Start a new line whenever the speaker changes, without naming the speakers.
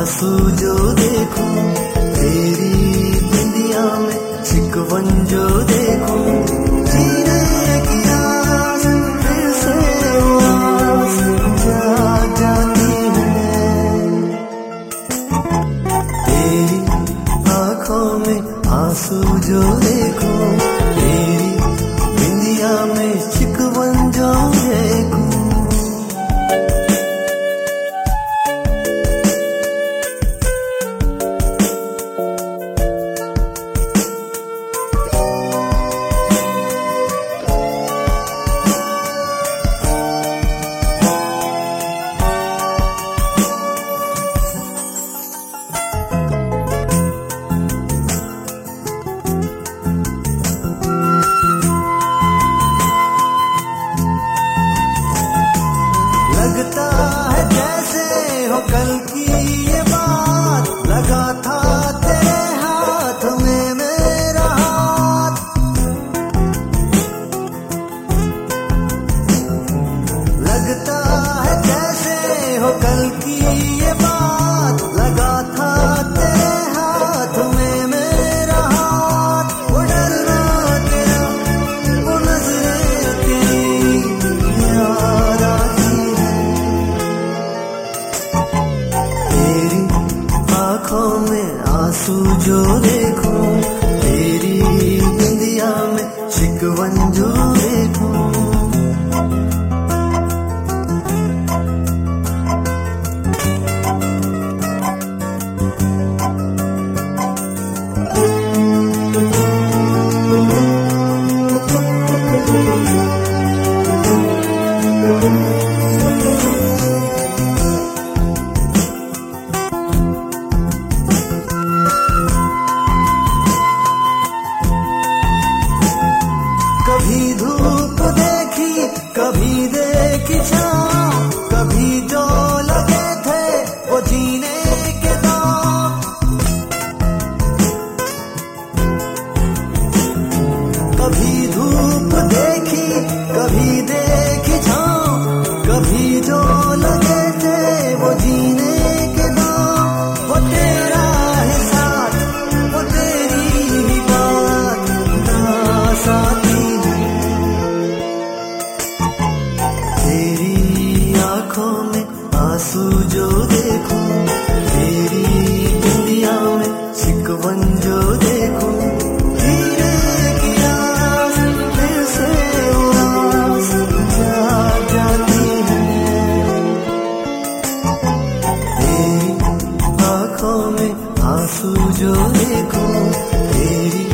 आंसू जो देखूं, तेरी बिंदिया में चिकवन जो देखूं, जीने की आस फिर से आस जाग जाती है। तेरी आंखों में आंसू जो देखूं, तेरी बिंदिया में चिकवन जो देखूं। लगता है जैसे हो कल की ये बात, लगा था तेरे हाथ में मेरा हाथ। लगता है जैसे हो कल की ये बात, लगा था तेरे हाथ में मेरा हाथ। वो डरना तेरा, वो नजरें तेरी याद आती है। तेरी आंखों में आंसू जो देखूं, तेरी बिंदिया में चिकवन जो देखूं। कभी धूप देखी, कभी देखी छाँव, कभी जो लगे थे वो जीने के दांव। कभी धूप देखी, कभी देखी छाँव, कभी जो लगे थे वो जीने के दांव। वो तेरा है साथ, वो तेरी ही बात नास आती है। तेरी आंखों में आंसू जो देखूं, तेरी बिंदिया में चिकवन जो देखूं, जीने की आस फिर से आस जाग जाती है। तेरी आंखों में आंसू जो देखूं, तेरी